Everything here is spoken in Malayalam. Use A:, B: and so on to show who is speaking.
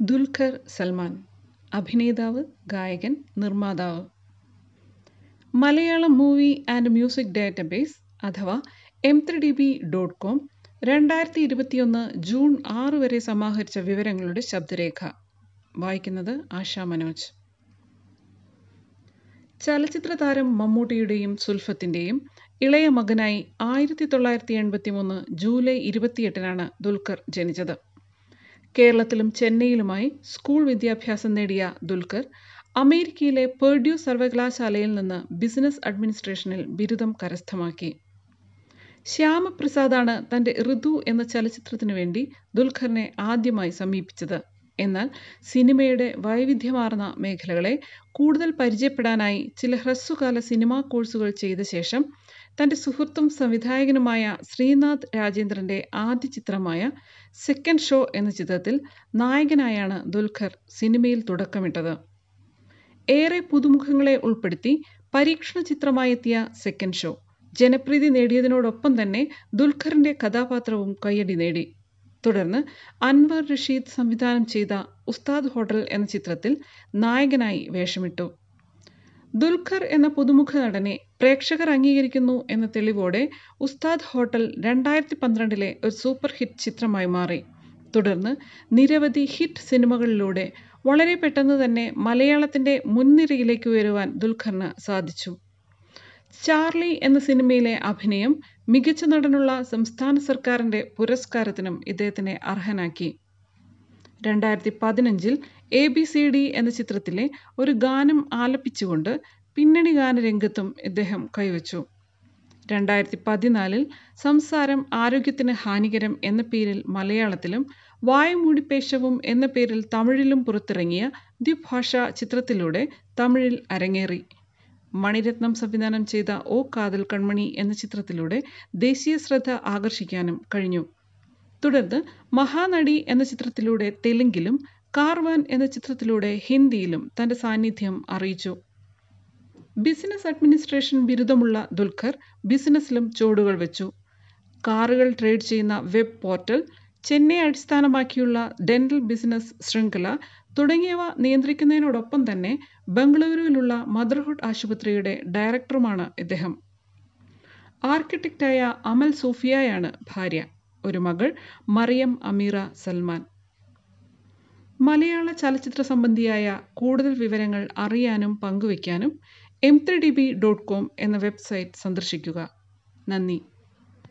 A: ദുൽഖർ സൽമാൻ, അഭിനേതാവ്, ഗായകൻ, നിർമ്മാതാവ്. Malayalam movie and music database അഥവാ M3DB.com 2021 ജൂൺ 6 വരെ സമാഹരിച്ച വിവരങ്ങളുടെ ശബ്ദരേഖ. വായിക്കുന്നത് ആശാ മനോജ്. ചലച്ചിത്ര താരം മമ്മൂട്ടിയുടെയും സുൽഫത്തിൻ്റെയും ഇളയ മകനായി 1983 ജൂലൈ 28 ദുൽഖർ ജനിച്ചത്. കേരളത്തിലും ചെന്നൈയിലുമായി സ്കൂൾ വിദ്യാഭ്യാസം നേടിയ ദുൽഖർ അമേരിക്കയിലെ പെർഡ്യൂ സർവകലാശാലയിൽ നിന്ന് ബിസിനസ് അഡ്മിനിസ്ട്രേഷനിൽ ബിരുദം കരസ്ഥമാക്കി. ശ്യാമപ്രസാദാണ് തൻ്റെ ഋതു എന്ന ചലച്ചിത്രത്തിനു വേണ്ടി ദുൽഖറിനെ ആദ്യമായി സമീപിച്ചത്. എന്നാൽ സിനിമയുടെ വൈവിധ്യമാർന്ന മേഖലകളെ കൂടുതൽ പരിചയപ്പെടാനായി ചില ഹ്രസ്വകാല സിനിമാ കോഴ്സുകൾ ചെയ്ത ശേഷം തൻ്റെ സുഹൃത്തും സംവിധായകനുമായ ശ്രീനാഥ് രാജേന്ദ്രൻ്റെ ആദ്യ ചിത്രമായ സെക്കൻഡ് ഷോ എന്ന ചിത്രത്തിൽ നായകനായാണ് ദുൽഖർ സിനിമയിൽ തുടക്കമിട്ടത്. ഏറെ പുതുമുഖങ്ങളെ ഉൾപ്പെടുത്തി പരീക്ഷണ ചിത്രമായെത്തിയ സെക്കൻഡ് ഷോ ജനപ്രീതി നേടിയതിനോടൊപ്പം തന്നെ ദുൽഖറിൻ്റെ കഥാപാത്രവും കയ്യടി നേടി. തുടർന്ന് അൻവർ റഷീദ് സംവിധാനം ചെയ്ത ഉസ്താദ് ഹോട്ടൽ എന്ന ചിത്രത്തിൽ നായകനായി വേഷമിട്ടു. ദുൽഖർ എന്ന പുതുമുഖ നടനെ പ്രേക്ഷകർ അംഗീകരിക്കുന്നു എന്ന തെളിവോടെ ഉസ്താദ് ഹോട്ടൽ 2012 ഒരു സൂപ്പർ ഹിറ്റ് ചിത്രമായി മാറി. തുടർന്ന് നിരവധി ഹിറ്റ് സിനിമകളിലൂടെ വളരെ പെട്ടെന്ന് തന്നെ മലയാളത്തിൻ്റെ മുൻനിരയിലേക്ക് ഉയരുവാൻ ദുൽഖറിന് സാധിച്ചു. ചാർലി എന്ന സിനിമയിലെ അഭിനയം മികച്ച നടനുള്ള സംസ്ഥാന സർക്കാരിൻ്റെ പുരസ്കാരത്തിനും ഇദ്ദേഹത്തിനെ അർഹനാക്കി. 2015 ABCD എന്ന ചിത്രത്തിലെ ഒരു ഗാനം ആലപിച്ചുകൊണ്ട് പിന്നണി ഗാനരംഗത്തും ഇദ്ദേഹം കൈവച്ചു. 2014 സംസാരം ആരോഗ്യത്തിന് ഹാനികരം എന്ന പേരിൽ മലയാളത്തിലും വായമൂടിപ്പേശവും എന്ന പേരിൽ തമിഴിലും പുറത്തിറങ്ങിയ ദ്വിഭാഷാ ചിത്രത്തിലൂടെ തമിഴിൽ അരങ്ങേറി. മണിരത്നം സംവിധാനം ചെയ്ത ഓ കാതൽ കൺമണി എന്ന ചിത്രത്തിലൂടെ ദേശീയ ശ്രദ്ധ ആകർഷിക്കാനും കഴിഞ്ഞു. തുടർന്ന് മഹാനടി എന്ന ചിത്രത്തിലൂടെ തെലുങ്കിലും കാർവാൻ എന്ന ചിത്രത്തിലൂടെ ഹിന്ദിയിലും തൻ്റെ സാന്നിധ്യം അറിയിച്ചു. ബിസിനസ് അഡ്മിനിസ്ട്രേഷൻ ബിരുദമുള്ള ദുൽഖർ ബിസിനസ്സിലും ചുവടുകൾ വെച്ചു. കാറുകൾ ട്രേഡ് ചെയ്യുന്ന വെബ് പോർട്ടൽ, ചെന്നൈ അടിസ്ഥാനമാക്കിയുള്ള ഡെന്റൽ ബിസിനസ് ശൃംഖല തുടങ്ങിയവ നിയന്ത്രിക്കുന്നതിനോടൊപ്പം തന്നെ ബംഗളൂരുവിലുള്ള മദർഹുഡ് ആശുപത്രിയുടെ ഡയറക്ടറുമാണ് ഇദ്ദേഹം. ആർക്കിടെക്റ്റായ അമൽ സൂഫിയയാണ് ഭാര്യ. ഒരു മകൾ മറിയം അമീറ സൽമാൻ. മലയാള ചലച്ചിത്ര സംബന്ധിയായ കൂടുതൽ വിവരങ്ങൾ അറിയാനും പങ്കുവയ്ക്കാനും M3DB.com എന്ന വെബ്സൈറ്റ് സന്ദർശിക്കുക. നന്ദി.